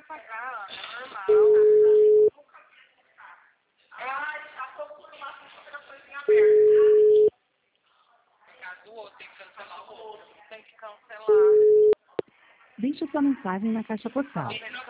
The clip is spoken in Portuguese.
pagar, é normal. Ai, tá pouco no máximo coraçõezinho aberto. Do outro, tem que cancelar o outro. Tem que cancelar. Deixe sua mensagem na caixa postal.